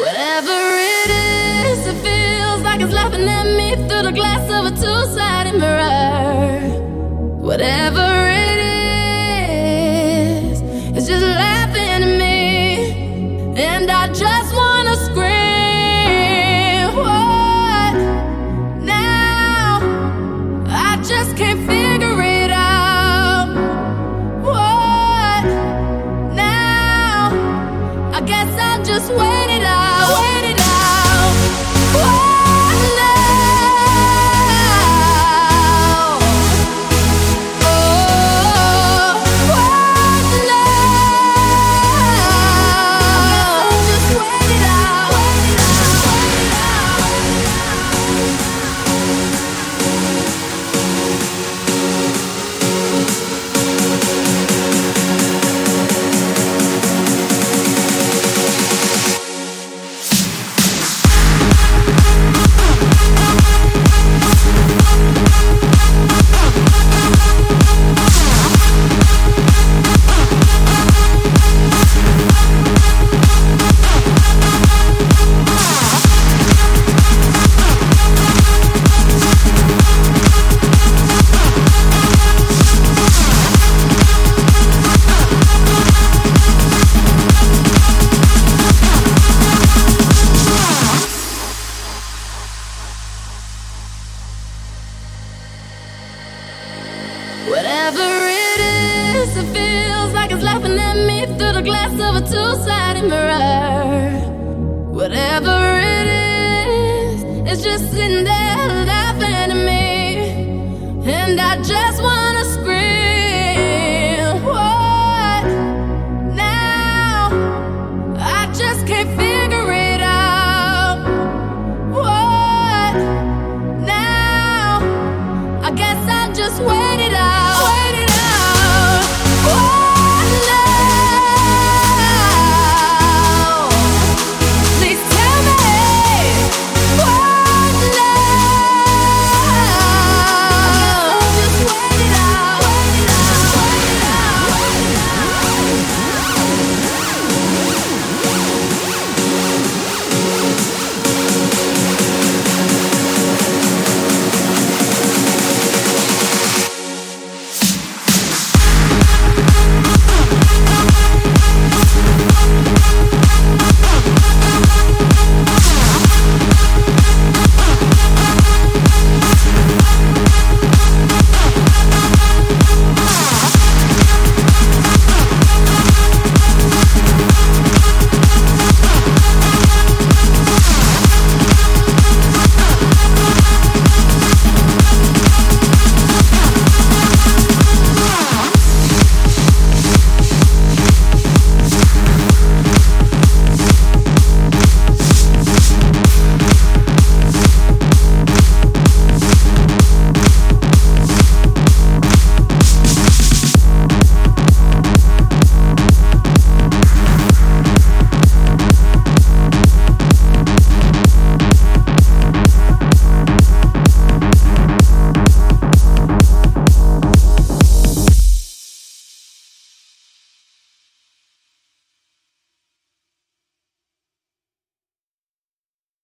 Whatever it is, it feels like it's laughing at me through the glass of a two-sided mirror. Whatever it is, it's just laughing at me, and I just wanna scream. What now? I just can't figure it out. What now? I guess I'll just wait it out, wait it out. What now? Oh, what now? I guess I'll just wait it out, wait it out, wait it out. Whatever it is, it feels like it's laughing at me through the glass of a two-sided mirror. Whatever it is, it's just sitting there laughing at me, and I just wanna scream. What now? I just can't figure it out. What now? I guess I'll just wait it out.